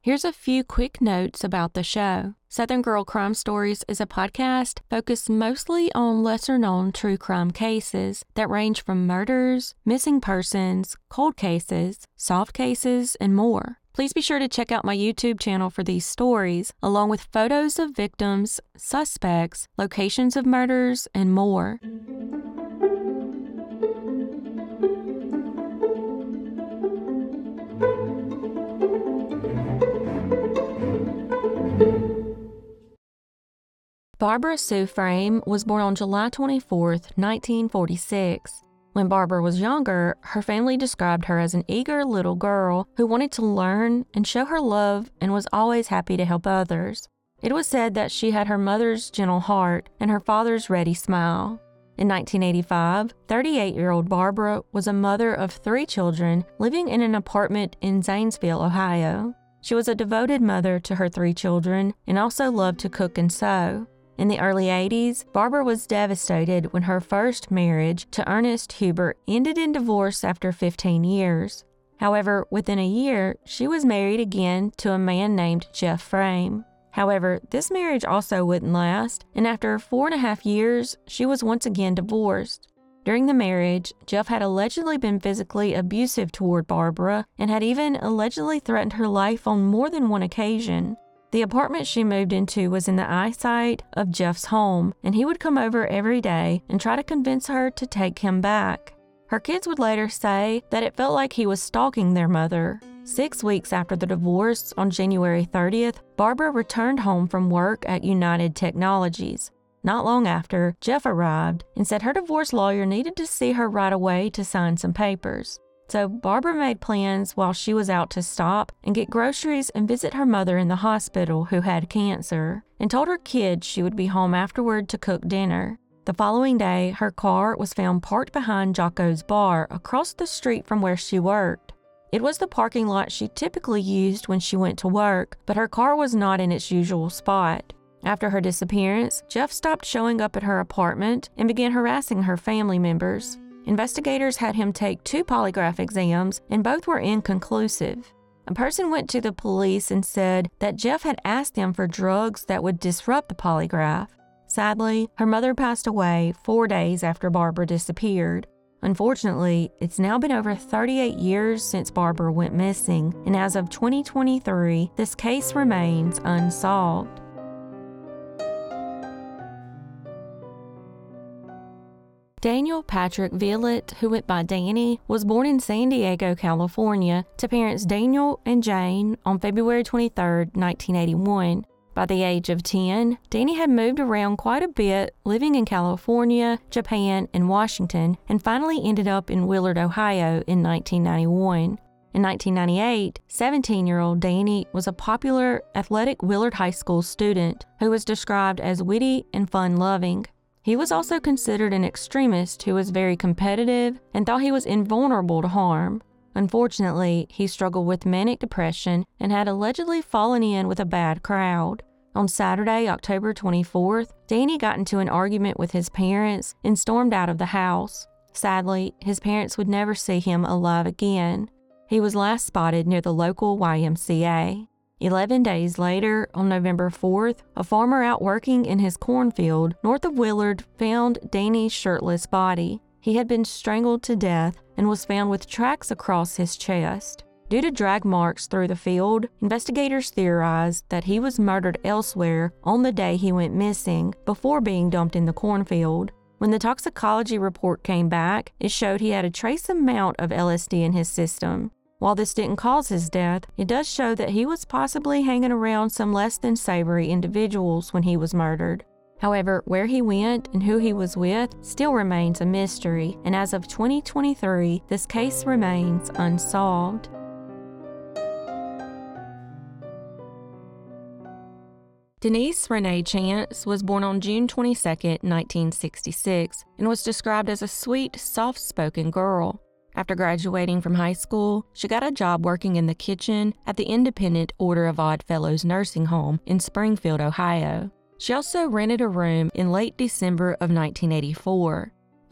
Here's a few quick notes about the show. Southern Girl Crime Stories is a podcast focused mostly on lesser-known true crime cases that range from murders, missing persons, cold cases, soft cases, and more. Please be sure to check out my YouTube channel for these stories, along with photos of victims, suspects, locations of murders, and more. Barbara Sue Frame was born on July 24, 1946. When Barbara was younger, her family described her as an eager little girl who wanted to learn and show her love and was always happy to help others. It was said that she had her mother's gentle heart and her father's ready smile. In 1985, 38-year-old Barbara was a mother of 3 children living in an apartment in Zanesville, Ohio. She was a devoted mother to her 3 children and also loved to cook and sew. In the early 80s, Barbara was devastated when her first marriage to Ernest Hubert ended in divorce after 15 years. However, within a year, she was married again to a man named Jeff Frame. However, this marriage also wouldn't last, and after 4.5 years, she was once again divorced. During the marriage, Jeff had allegedly been physically abusive toward Barbara and had even allegedly threatened her life on more than one occasion. The apartment she moved into was in the eyesight of Jeff's home, and he would come over every day and try to convince her to take him back. Her kids would later say that it felt like he was stalking their mother. 6 weeks after the divorce, on January 30th, Barbara returned home from work at United Technologies. Not long after, Jeff arrived and said her divorce lawyer needed to see her right away to sign some papers. So Barbara made plans while she was out to stop and get groceries and visit her mother in the hospital who had cancer, and told her kids she would be home afterward to cook dinner. The following day, her car was found parked behind Jocko's Bar across the street from where she worked. It was the parking lot she typically used when she went to work, but her car was not in its usual spot. After her disappearance, Jeff stopped showing up at her apartment and began harassing her family members. Investigators had him take 2 polygraph exams, and both were inconclusive. A person went to the police and said that Jeff had asked them for drugs that would disrupt the polygraph. Sadly, her mother passed away 4 days after Barbara disappeared. Unfortunately, it's now been over 38 years since Barbara went missing, and as of 2023, this case remains unsolved. Daniel Patrick Villett, who went by Danny, was born in San Diego, California, to parents Daniel and Jane on February 23, 1981. By the age of 10, Danny had moved around quite a bit, living in California, Japan, and Washington, and finally ended up in Willard, Ohio in 1991. In 1998, 17-year-old Danny was a popular, athletic Willard High School student who was described as witty and fun-loving. He was also considered an extremist who was very competitive and thought he was invulnerable to harm. Unfortunately, he struggled with manic depression and had allegedly fallen in with a bad crowd. On Saturday, October 24th, Danny got into an argument with his parents and stormed out of the house. Sadly, his parents would never see him alive again. He was last spotted near the local YMCA. 11 days later, on November 4th, a farmer out working in his cornfield north of Willard found Danny's shirtless body. He had been strangled to death and was found with tracks across his chest. Due to drag marks through the field, investigators theorized that he was murdered elsewhere on the day he went missing before being dumped in the cornfield. When the toxicology report came back, it showed he had a trace amount of LSD in his system. While this didn't cause his death, it does show that he was possibly hanging around some less than savory individuals when he was murdered. However, where he went and who he was with still remains a mystery, and as of 2023, this case remains unsolved. Denise Renee Chance was born on June 22, 1966, and was described as a sweet, soft-spoken girl. After graduating from high school, she got a job working in the kitchen at the Independent Order of Odd Fellows nursing home in Springfield, Ohio. She also rented a room in late December of 1984.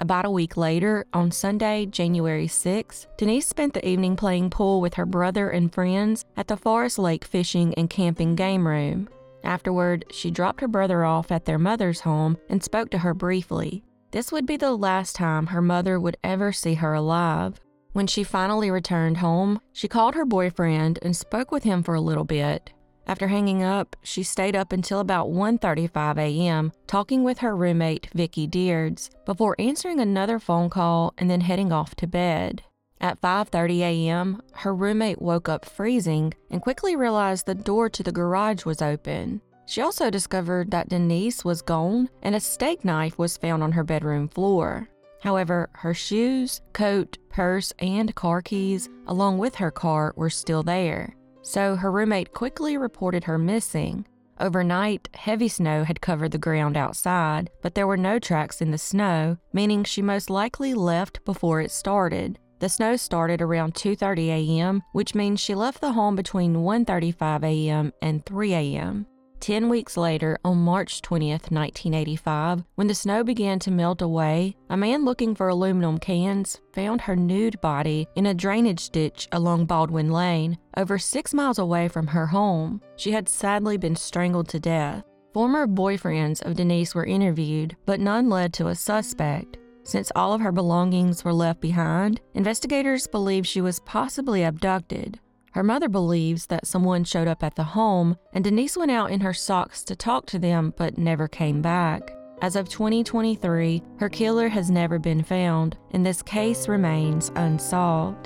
About a week later, on Sunday, January 6, Denise spent the evening playing pool with her brother and friends at the Forest Lake Fishing and Camping Game Room. Afterward, she dropped her brother off at their mother's home and spoke to her briefly. This would be the last time her mother would ever see her alive. When she finally returned home, she called her boyfriend and spoke with him for a little bit. After hanging up, she stayed up until about 1:35 a.m., talking with her roommate, Vicki Deards, before answering another phone call and then heading off to bed. At 5:30 a.m., her roommate woke up freezing and quickly realized the door to the garage was open. She also discovered that Denise was gone and a steak knife was found on her bedroom floor. However, her shoes, coat, purse, and car keys, along with her car, were still there. So her roommate quickly reported her missing. Overnight, heavy snow had covered the ground outside, but there were no tracks in the snow, meaning she most likely left before it started. The snow started around 2:30 a.m., which means she left the home between 1:35 a.m. and 3 a.m. 10 weeks later, on March 20th, 1985, when the snow began to melt away, a man looking for aluminum cans found her nude body in a drainage ditch along Baldwin Lane, over 6 miles away from her home. She had sadly been strangled to death. Former boyfriends of Denise were interviewed, but none led to a suspect. Since all of her belongings were left behind, investigators believe she was possibly abducted. Her mother believes that someone showed up at the home, and Denise went out in her socks to talk to them but never came back. As of 2023, her killer has never been found, and this case remains unsolved.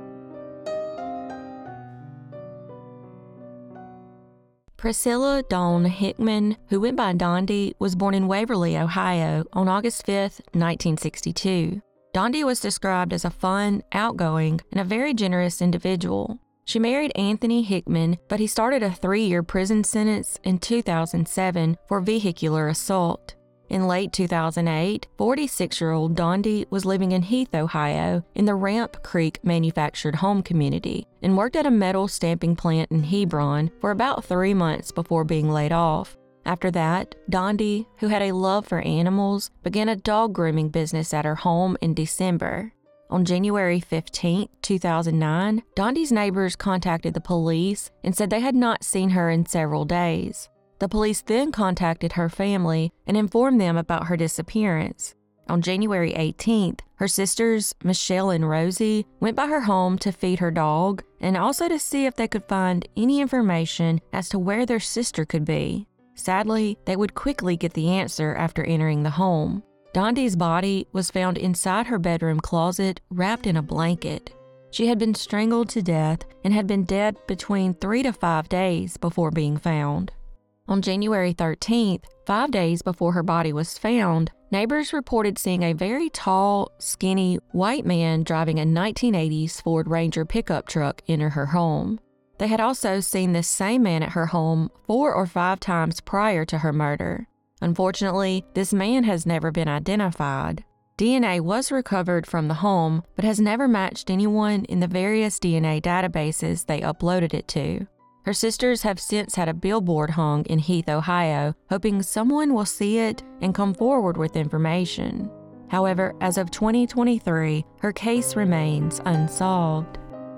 Priscilla Dawn Hickman, who went by Dondi, was born in Waverly, Ohio on August 5, 1962. Dondi was described as a fun, outgoing, and a very generous individual. She married Anthony Hickman, but he started a 3-year prison sentence in 2007 for vehicular assault. In late 2008, 46-year-old Dondi was living in Heath, Ohio, in the Ramp Creek manufactured home community, and worked at a metal stamping plant in Hebron for about 3 months before being laid off. After that, Dondi, who had a love for animals, began a dog grooming business at her home in December. On January 15, 2009, Dondi's neighbors contacted the police and said they had not seen her in several days. The police then contacted her family and informed them about her disappearance. On January 18th, her sisters, Michelle and Rosie, went by her home to feed her dog and also to see if they could find any information as to where their sister could be. Sadly, they would quickly get the answer after entering the home. Dondi's body was found inside her bedroom closet, wrapped in a blanket. She had been strangled to death and had been dead between 3 to 5 days before being found. On January 13th, 5 days before her body was found, neighbors reported seeing a very tall, skinny, white man driving a 1980s Ford Ranger pickup truck enter her home. They had also seen this same man at her home 4 or 5 times prior to her murder. Unfortunately, this man has never been identified. DNA was recovered from the home, but has never matched anyone in the various DNA databases they uploaded it to. Her sisters have since had a billboard hung in Heath, Ohio, hoping someone will see it and come forward with information. However, as of 2023, her case remains unsolved.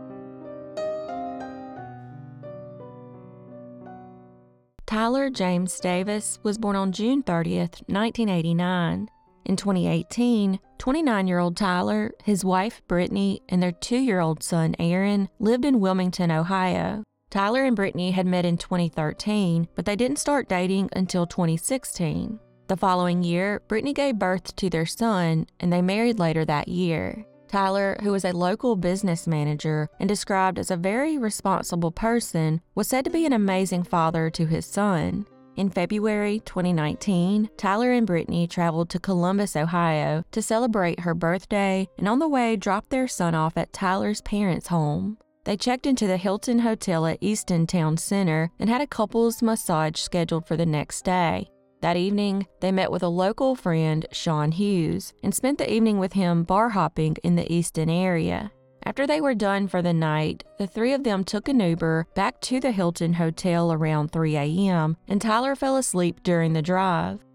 Tyler James Davis was born on June 30th, 1989. In 2018, 29-year-old Tyler, his wife Brittany, and their 2-year-old son Aaron lived in Wilmington, Ohio. Tyler and Brittany had met in 2013, but they didn't start dating until 2016. The following year, Brittany gave birth to their son, and they married later that year. Tyler, who was a local business manager and described as a very responsible person, was said to be an amazing father to his son. In February 2019, Tyler and Brittany traveled to Columbus, Ohio to celebrate her birthday and on the way dropped their son off at Tyler's parents' home. They checked into the Hilton Hotel at Easton Town Center and had a couple's massage scheduled for the next day. That evening, they met with a local friend, Sean Hughes, and spent the evening with him bar hopping in the Easton area. After they were done for the night, the three of them took an Uber back to the Hilton Hotel around 3 a.m., and Tyler fell asleep during the drive.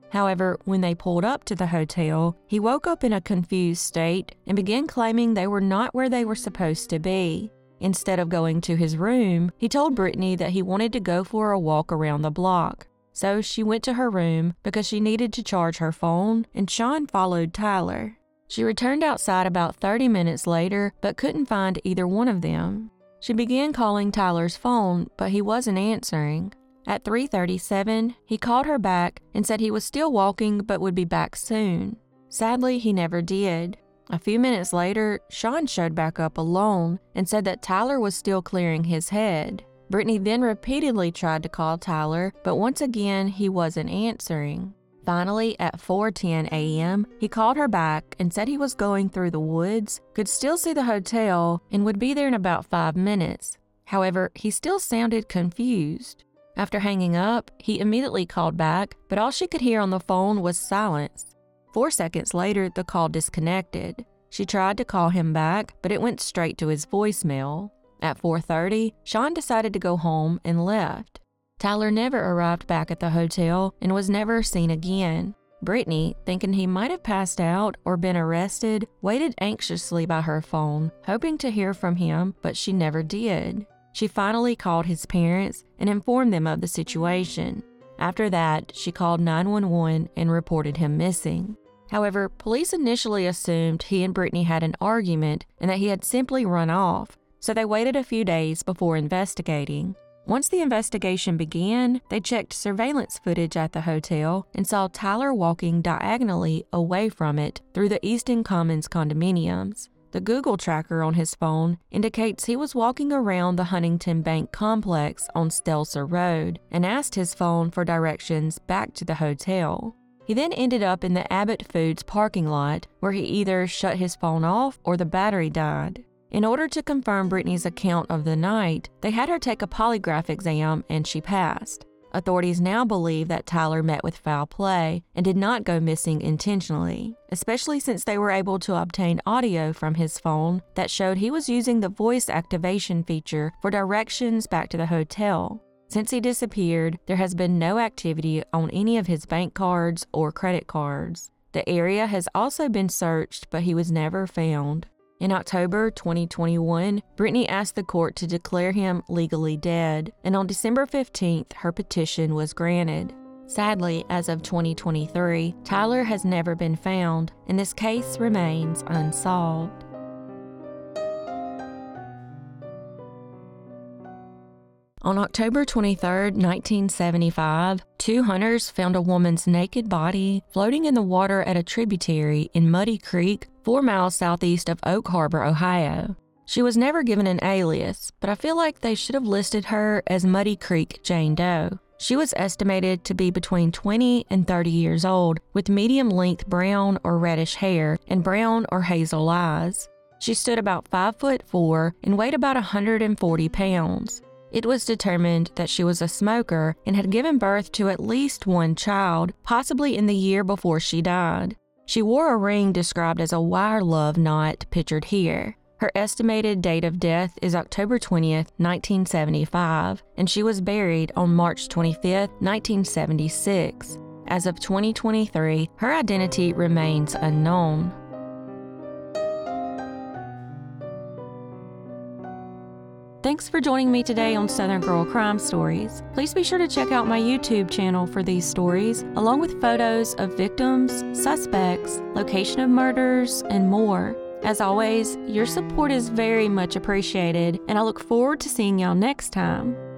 However, when they pulled up to the hotel, he woke up in a confused state and began claiming they were not where they were supposed to be. Instead of going to his room, he told Brittany that he wanted to go for a walk around the block. So she went to her room because she needed to charge her phone, and Sean followed Tyler. She returned outside about 30 minutes later but couldn't find either one of them. She began calling Tyler's phone, but he wasn't answering. At 3:37, he called her back and said he was still walking but would be back soon. Sadly, he never did. A few minutes later, Sean showed back up alone and said that Tyler was still clearing his head. Brittany then repeatedly tried to call Tyler, but once again, he wasn't answering. Finally, at 4:10 a.m., he called her back and said he was going through the woods, could still see the hotel, and would be there in about 5 minutes. However, he still sounded confused. After hanging up, he immediately called back, but all she could hear on the phone was silence. 4 seconds later, the call disconnected. She tried to call him back, but it went straight to his voicemail. At 4:30, Sean decided to go home and left. Tyler never arrived back at the hotel and was never seen again. Brittany, thinking he might have passed out or been arrested, waited anxiously by her phone, hoping to hear from him, but she never did. She finally called his parents and informed them of the situation. After that, she called 911 and reported him missing. However, police initially assumed he and Brittany had an argument and that he had simply run off, so they waited a few days before investigating. Once the investigation began, they checked surveillance footage at the hotel and saw Tyler walking diagonally away from it through the Easton Commons condominiums. The Google tracker on his phone indicates he was walking around the Huntington Bank complex on Stelzer Road and asked his phone for directions back to the hotel. He then ended up in the Abbott Foods parking lot, where he either shut his phone off or the battery died. In order to confirm Brittany's account of the night, they had her take a polygraph exam and she passed. Authorities now believe that Tyler met with foul play and did not go missing intentionally, especially since they were able to obtain audio from his phone that showed he was using the voice activation feature for directions back to the hotel. Since he disappeared, there has been no activity on any of his bank cards or credit cards. The area has also been searched, but he was never found. In October 2021, Brittany asked the court to declare him legally dead, and on December 15th, her petition was granted. Sadly, as of 2023, Tyler has never been found, and this case remains unsolved. On October 23, 1975, two hunters found a woman's naked body floating in the water at a tributary in Muddy Creek, 4 miles southeast of Oak Harbor, Ohio. She was never given an alias, but I feel like they should have listed her as Muddy Creek Jane Doe. She was estimated to be between 20 and 30 years old, with medium-length brown or reddish hair and brown or hazel eyes. She stood about 5'4" and weighed about 140 pounds. It was determined that she was a smoker and had given birth to at least one child, possibly in the year before she died. She wore a ring described as a wire love knot pictured here. Her estimated date of death is October 20th, 1975, and she was buried on March 25th, 1976. As of 2023, her identity remains unknown. Thanks for joining me today on Southern Girl Crime Stories. Please be sure to check out my YouTube channel for these stories, along with photos of victims, suspects, location of murders, and more. As always, your support is very much appreciated, and I look forward to seeing y'all next time.